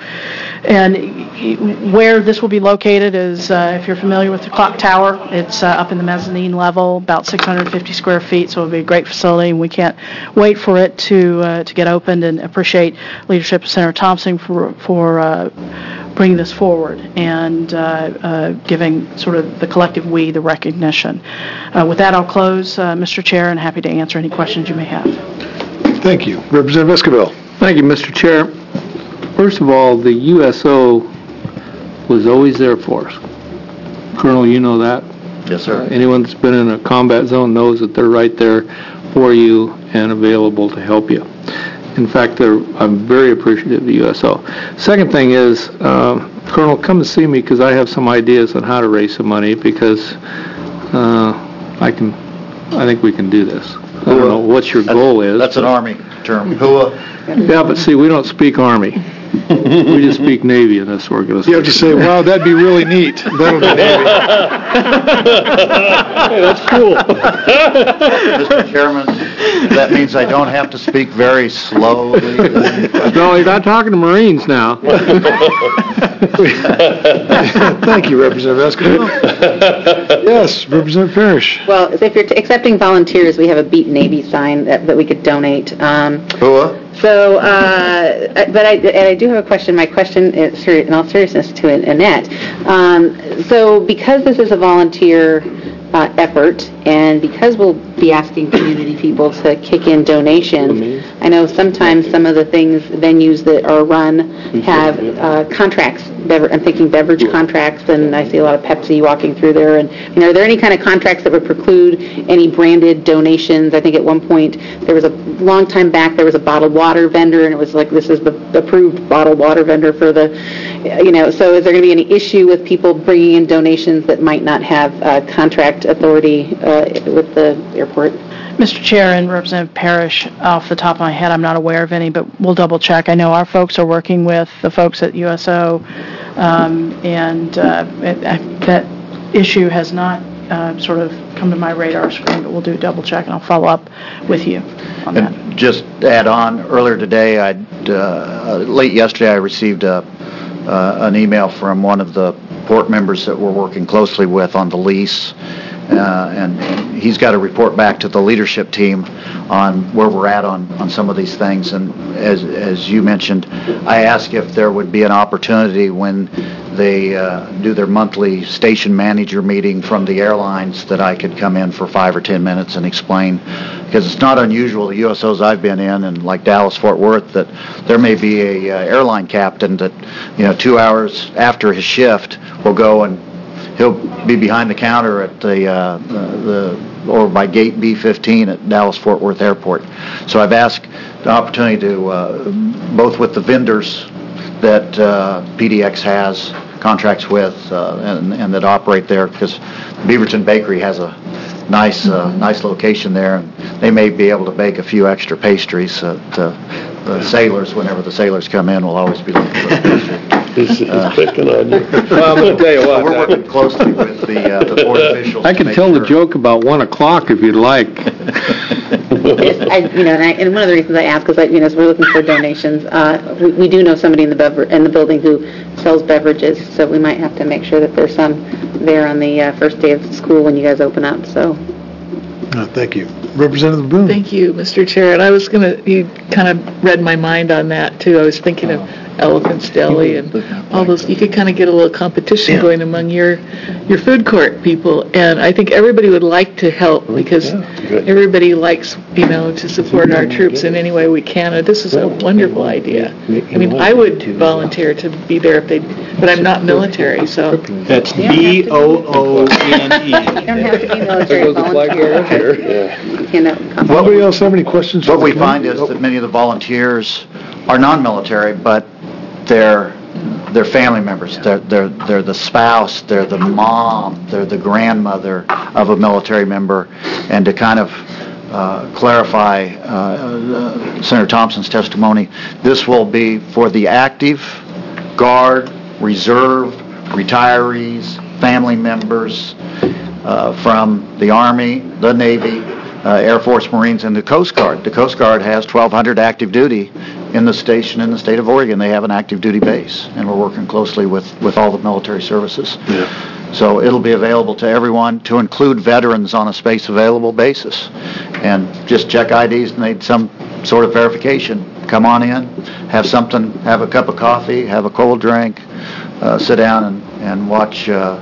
And where this will be located is, if you're familiar with the clock tower, it's up in the mezzanine level, about 650 square feet, so it'll be a great facility, and we can't wait for it to get opened, and appreciate leadership of Senator Thompson for bringing this forward and giving sort of the collective we the recognition. With that, I'll close, Mr. Chair, and happy to answer any questions you may have. Thank you. Representative Esquivel. Thank you, Mr. Chair. First of all, the USO was always there for us. Colonel, you know that? Yes, sir. Anyone that's been in a combat zone knows that they're right there for you and available to help you. In fact, I'm very appreciative of the USO. Second thing is, Colonel, come and see me, because I have some ideas on how to raise some money, because I think we can do this. I don't know what your goal is. That's an Army term. HUA. Yeah, but see, we don't speak Army. We just speak Navy in this organization. You have to say, wow, that'd be really neat. That'll be Navy. Hey, that's cool. Mr. Chairman, that means I don't have to speak very slowly. No, you're not talking to Marines now. Thank you, Representative Esquivel. Yes, Representative Parrish. Well, if you're accepting volunteers, we have a Beat Navy sign that we could donate. HUA? So, but I do have a question. My question is, in all seriousness, to Annette. So, because this is a volunteer effort, and because we'll be asking community people to kick in donations, I know sometimes some of the venues that are run have contracts. I'm thinking beverage contracts, and I see a lot of Pepsi walking through there. And are there any kind of contracts that would preclude any branded donations? I think at one point, there was a long time back, there was a bottled water vendor, and it was like, this is the approved bottled water vendor for the, so is there going to be any issue with people bringing in donations that might not have contract authority with the airport? Mr. Chair and Representative Parrish, off the top of my head, I'm not aware of any, but we'll double check. I know our folks are working with the folks at USO, and that issue has not sort of come to my radar screen, but we'll do a double check, and I'll follow up with you on that. Just add on, earlier today, late yesterday, I received an email from one of the port members that we're working closely with on the lease, and he's got to report back to the leadership team on where we're at on some of these things. And as you mentioned, I asked if there would be an opportunity when they do their monthly station manager meeting from the airlines that I could come in for 5 or 10 minutes and explain, because it's not unusual, the USOs I've been in, and like Dallas-Fort Worth, that there may be a airline captain that, 2 hours after his shift will go and he'll be behind the counter at or by gate B15 at Dallas-Fort Worth Airport. So I've asked the opportunity to, both with the vendors that PDX has contracts with and that operate there, because Beaverton Bakery has a nice location there, and they may be able to bake a few extra pastries. The sailors, whenever the sailors come in, will always be looking for a pastry. He's picking on you. Well, I'm going to tell you what. We're working closely with the board officials. I can tell the joke about 1 o'clock if you'd like. And one of the reasons I ask is, as we're looking for donations, we do know somebody in the building who sells beverages, so we might have to make sure that there's some there on the first day of school when you guys open up. So. Thank you. Representative Boone. Thank you, Mr. Chair. And I was you kind of read my mind on that, too. I was thinking of Elephant's Deli and all those. You could kind of get a little competition going among your food court people. And I think everybody would like to help, because everybody likes, to support our troops in any way we can. And this is a wonderful idea. I mean, I would volunteer to be there but I'm not military, so. That's BOONE. You don't have to be military volunteer. Anybody else have any questions? What we find is that many of the volunteers are non-military, but they're family members. They're the spouse, they're the mom, they're the grandmother of a military member. And to kind of clarify Senator Thompson's testimony, this will be for the active, Guard, Reserve, retirees, family members from the Army, the Navy, Air Force, Marines, and the Coast Guard. The Coast Guard has 1,200 active duty in the station in the state of Oregon. They have an active duty base, and we're working closely with all the military services. Yeah. So it'll be available to everyone, to include veterans on a space available basis. And just check IDs and need some sort of verification. Come on in, have something, have a cup of coffee, have a cold drink, sit down and watch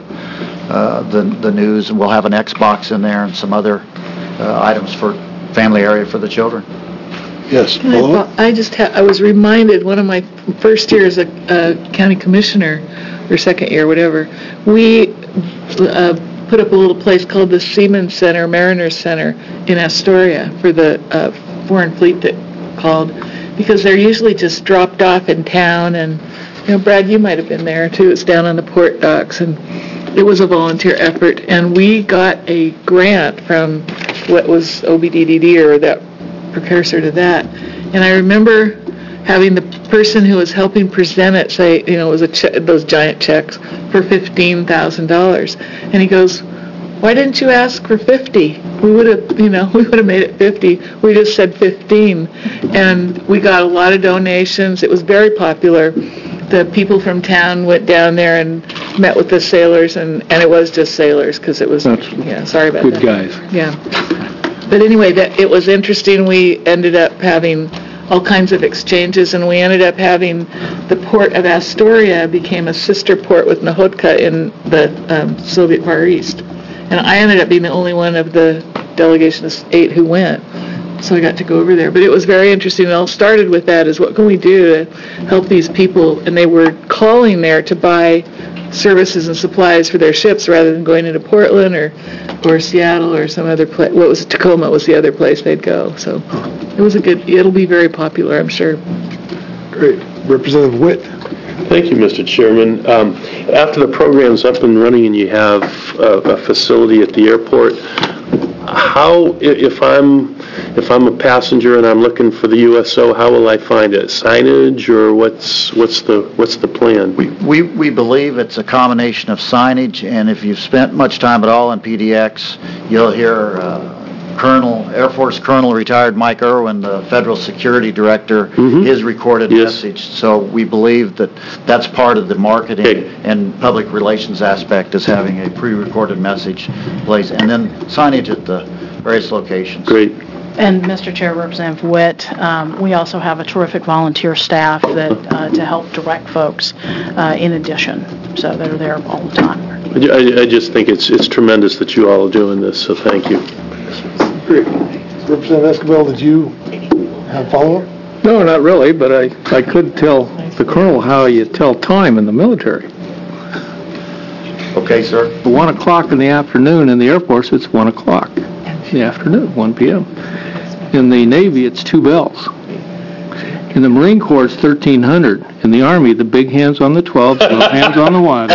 the news, and we'll have an Xbox in there and some other items for family area for the children. Yes, I was reminded, one of my first year as a county commissioner, or second year, whatever, we put up a little place called the Seaman Center, Mariner Center in Astoria for the Foreign Fleet that called, because they're usually just dropped off in town. And Brad, you might have been there too. It's down on the port docks, and it was a volunteer effort, and we got a grant from what was OBDDD, or that precursor to that. And I remember having the person who was helping present it say, it was those giant checks for $15,000, and he goes, "Why didn't you ask for 50? We would have made it 50. We just said 15." And we got a lot of donations. It was very popular. The people from town went down there and met with the sailors, and it was just sailors, because it was, sorry about that. Good guys. Yeah. But anyway, it was interesting. We ended up having all kinds of exchanges, and we ended up having the port of Astoria became a sister port with Nahotka in the Soviet Far East. And I ended up being the only one of the delegation of 8 who went. So I got to go over there. But it was very interesting. It all started with that, is what can we do to help these people? And they were calling there to buy services and supplies for their ships rather than going into Portland or Seattle or some other place. What was Tacoma was the other place they'd go. So it was it'll be very popular, I'm sure. Great. Representative Witt. Thank you, Mr. Chairman. After the program's up and running and you have a facility at the airport, how, if I'm a passenger and I'm looking for the USO, how will I find it? Signage, or what's the plan? We believe it's a combination of signage, and if you've spent much time at all in PDX, you'll hear Air Force Colonel retired Mike Irwin, the Federal Security Director, his recorded message. So we believe that that's part of the marketing and public relations aspect, is having a pre-recorded message place and then signage at the various locations. Great. And Mr. Chair, Representative Witt, we also have a terrific volunteer staff that to help direct folks in addition, so they're there all the time. I just think it's tremendous that you all are doing this, so thank you. Great. Representative Esquivel, did you have follow-up? No, not really, but I could tell the Colonel how you tell time in the military. Okay, sir. 1 o'clock in the afternoon in the Air Force, it's 1 o'clock in the afternoon, 1 p.m. In the Navy, it's 2 bells. In the Marine Corps, it's 1300. In the Army, the big hand's on the 12, the little hand's on the 1.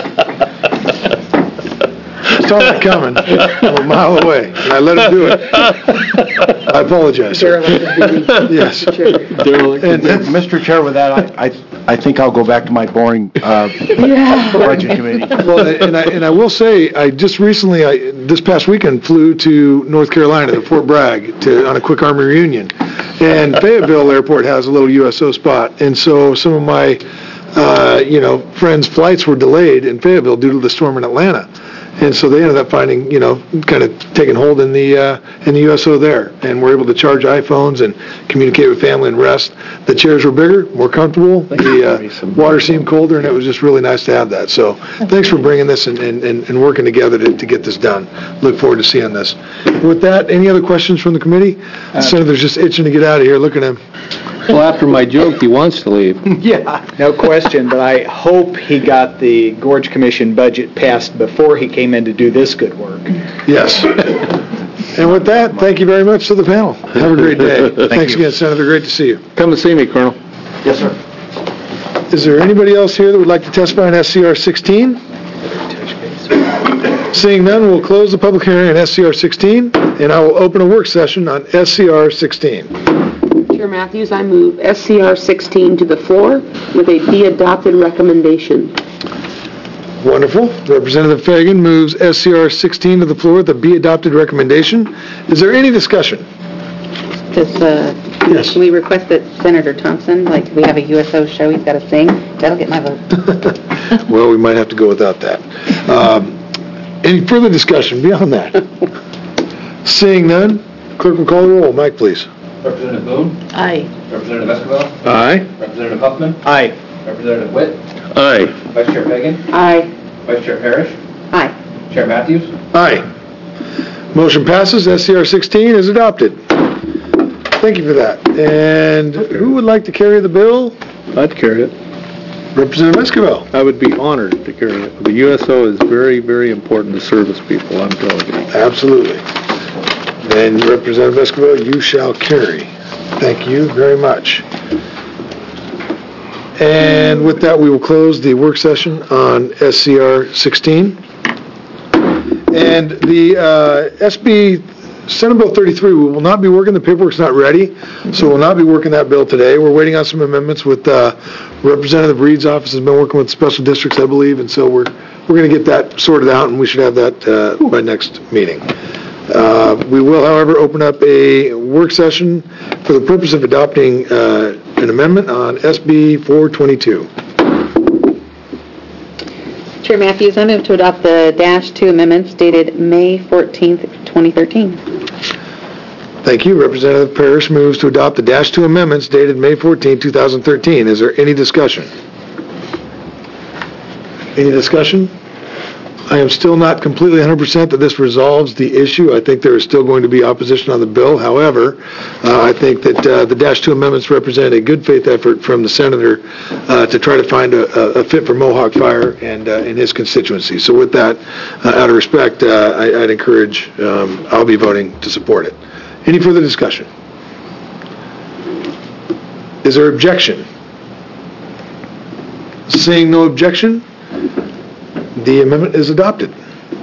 I saw that coming from a mile away, and I let him do it. I apologize, sir. Yes. And Mr. Chair, with that, I think I'll go back to my boring budget committee. Well, and I will say, I just recently, this past weekend, flew to North Carolina, to Fort Bragg, on a quick Army reunion. And Fayetteville Airport has a little USO spot, and so some of my, friends' flights were delayed in Fayetteville due to the storm in Atlanta. And so they ended up finding, kind of taking hold in the USO there, and were able to charge iPhones and communicate with family and rest. The chairs were bigger, more comfortable. The water seemed colder, and it was just really nice to have that. So thanks for bringing this and working together to get this done. Look forward to seeing this. With that, any other questions from the committee? The Senator's just itching to get out of here. Look at him. Well, after my joke, he wants to leave. Yeah, no question, but I hope he got the Gorge Commission budget passed before he came in to do this good work. Yes. And with that, thank you very much to the panel. Have a great day. Thanks again, Senator. Great to see you. Come to see me, Colonel. Yes, sir. Is there anybody else here that would like to testify on SCR 16? Seeing none, we'll close the public hearing on SCR 16, and I will open a work session on SCR 16. Chair Matthews, I move SCR 16 to the floor with a be adopted recommendation. Wonderful. Representative Fagan moves SCR 16 to the floor with a be adopted recommendation. Is there any discussion? Can we request that Senator Thompson, like we have a USO show, he's got to sing? That'll get my vote. Well, we might have to go without that. Any further discussion beyond that? Seeing none, clerk will call the roll. Mike, please. Representative Boone? Aye. Representative Esquivel? Aye. Representative Huffman? Aye. Representative Witt? Aye. Vice Chair Fagan? Aye. Vice Chair Parrish? Aye. Chair Matthews? Aye. Motion passes. SCR 16 is adopted. Thank you for that. And who would like to carry the bill? I'd carry it. Representative Esquivel. I would be honored to carry it. The USO is very, very important to service people, I'm telling you. Absolutely. And Representative Esquivel, you shall carry. Thank you very much. And with that, we will close the work session on SCR 16. And the SB Senate Bill 33, we will not be working. The paperwork's not ready, so we'll not be working that bill today. We're waiting on some amendments with Representative Reed's office has been working with special districts, I believe, and so we're going to get that sorted out, and we should have that by next meeting. We will, however, open up a work session for the purpose of adopting an amendment on SB 422. Chair Matthews, I move to adopt the -2 amendments dated May 14th, 2013. Thank you. Representative Parrish moves to adopt the -2 amendments dated May 14, 2013. Is there any discussion? Any discussion? I am still not completely 100% that this resolves the issue. I think there is still going to be opposition on the bill. However, I think that the -2 amendments represent a good faith effort from the senator to try to find a fit for Mohawk Fire and in his constituency. So with that, out of respect, I'd encourage, I'll be voting to support it. Any further discussion? Is there objection? Seeing no objection, the amendment is adopted.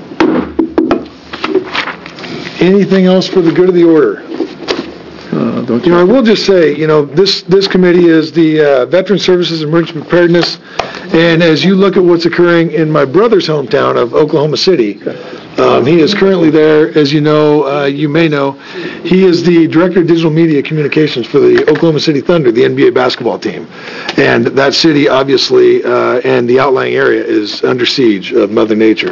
Anything else for the good of the order? I will just say, this committee is the Veteran Services Emergency Preparedness, and as you look at what's occurring in my brother's hometown of Oklahoma City, He is currently there, as you know, you may know, he is the Director of Digital Media Communications for the Oklahoma City Thunder, the NBA basketball team. And that city, obviously, and the outlying area is under siege of Mother Nature.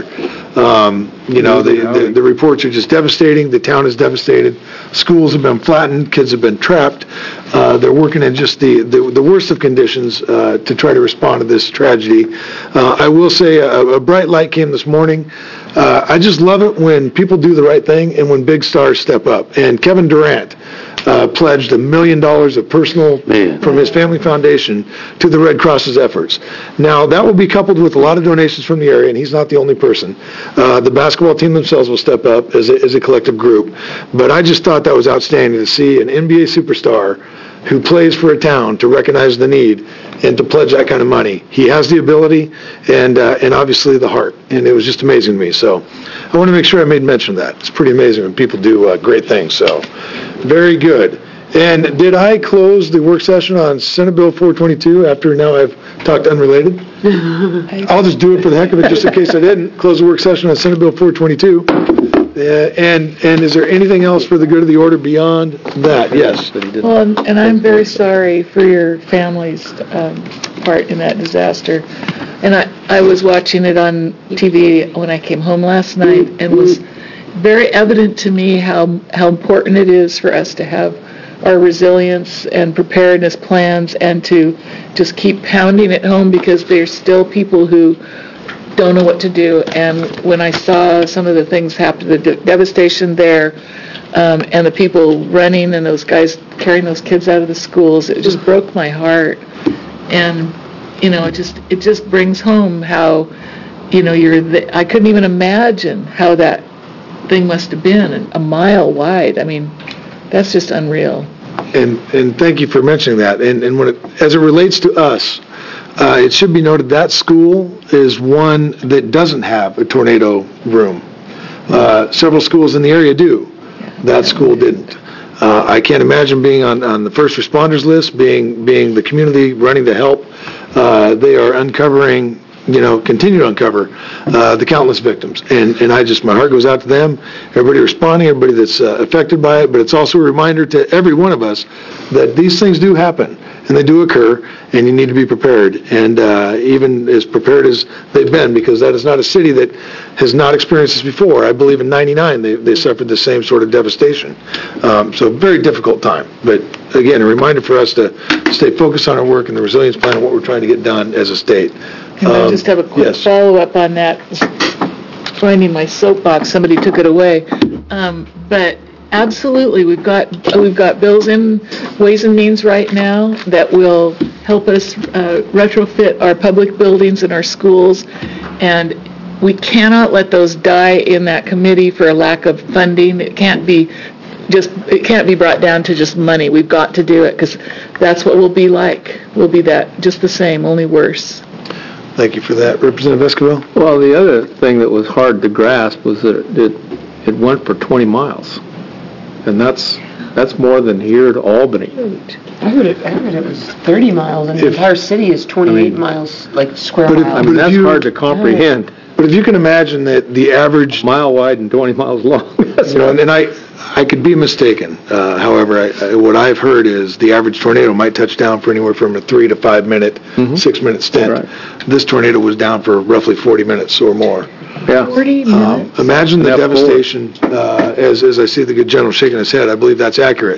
The reports are just devastating. The town is devastated. Schools have been flattened. Kids have been trapped. They're working in just the worst of conditions to try to respond to this tragedy. I will say a bright light came this morning. I just love it when people do the right thing and when big stars step up. And Kevin Durant pledged $1 million of personal from his family foundation to the Red Cross's efforts. Now, that will be coupled with a lot of donations from the area, and he's not the only person. The basketball team themselves will step up as a collective group. But I just thought that was outstanding to see an NBA superstar who plays for a town to recognize the need and to pledge that kind of money. He has the ability and obviously the heart, and it was just amazing to me. So I want to make sure I made mention of that. It's pretty amazing when people do great things. So very good. And did I close the work session on Senate Bill 422 after now I've talked unrelated? I'll just do it for the heck of it, just in case I didn't. Close the work session on Senate Bill 422. And is there anything else for the good of the order beyond that? Yes. Well, and I'm very sorry for your family's part in that disaster. And I was watching it on TV when I came home last night, and was very evident to me how important it is for us to have our resilience and preparedness plans and to just keep pounding it home, because there's still people who don't know what to do. And when I saw some of the things happen, the devastation there, and the people running and those guys carrying those kids out of the schools, it just broke my heart. And it just brings home how I couldn't even imagine how that thing must have been, a mile wide. I mean, that's just unreal. And thank you for mentioning that. And as it relates to us, it should be noted that school is one that doesn't have a tornado room. Several schools in the area do. That school didn't. I can't imagine being on the first responders list, being the community running to help. They are uncovering, continue to uncover the countless victims. And my heart goes out to them, everybody responding, everybody that's affected by it. But it's also a reminder to every one of us that these things do happen and they do occur, and you need to be prepared. And even as prepared as they've been, because that is not a city that has not experienced this before. I believe in '99 they suffered the same sort of devastation. So very difficult time. But again, a reminder for us to stay focused on our work and the resilience plan and what we're trying to get done as a state. And I just have a quick follow-up on that. Finding my soapbox, somebody took it away. But absolutely, we've got bills in Ways and Means right now that will help us retrofit our public buildings and our schools, and we cannot let those die in that committee for a lack of funding. It can't be brought down to just money. We've got to do it, because that's what we'll be like. We'll be that, just the same, only worse. Thank you for that. Representative Esquivel? Well, the other thing that was hard to grasp was that it went for 20 miles. And that's more than here to Albany. I heard it was 30 miles, and the entire city is 28 miles, like square miles. That's hard to comprehend. But if you can imagine that the average mile wide and 20 miles long, and I could be mistaken. However, what I've heard is the average tornado might touch down for anywhere from a 3 to 5 minute, 6 minute stint. Right. This tornado was down for roughly 40 minutes or more. Yeah. 40 minutes. Imagine the devastation, as I see the good general shaking his head. I believe that's accurate.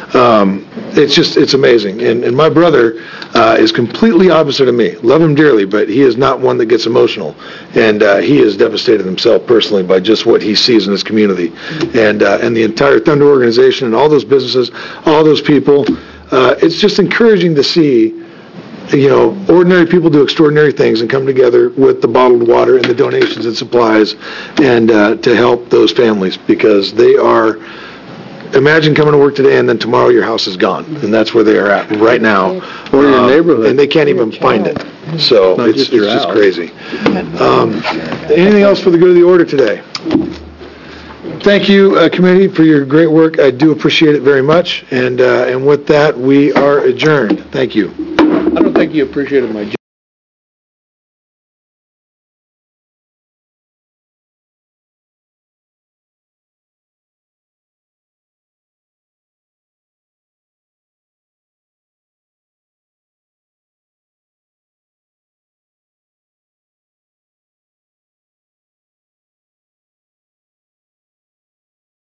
It's amazing. And my brother is completely opposite of me. Love him dearly, but he is not one that gets emotional. And he is devastated himself personally by just what he sees in his community. And the entire Thunder organization and all those businesses, all those people, it's just encouraging to see ordinary people do extraordinary things and come together with the bottled water and the donations and supplies and to help those families, because they are, imagine coming to work today and then tomorrow your house is gone, and that's where they are at right now. Or your neighborhood. And they can't even find it. So it's just crazy. Anything else for the good of the order today? Thank you, committee, for your great work. I do appreciate it very much. And with that, we are adjourned. Thank you. I don't think you appreciated my